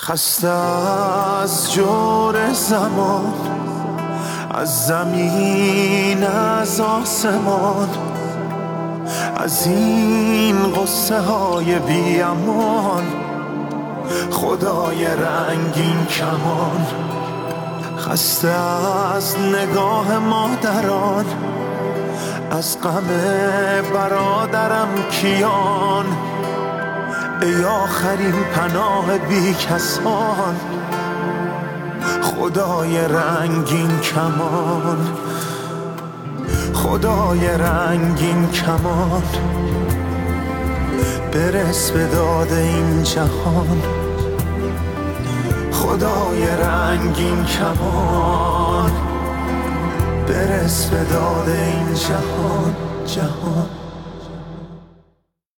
خسته از جور زمان، از زمین از آسمان، از این قصه های بی امان، خدای رنگین کمان. خسته از نگاه مادران، از غم برادرم کیان، ای آخرین پناه بی کسان، خدای رنگین کمان، خدای رنگین کمان. برس به داد این جهان، خدای رنگین کمان. برس به داد این جهان، جهان.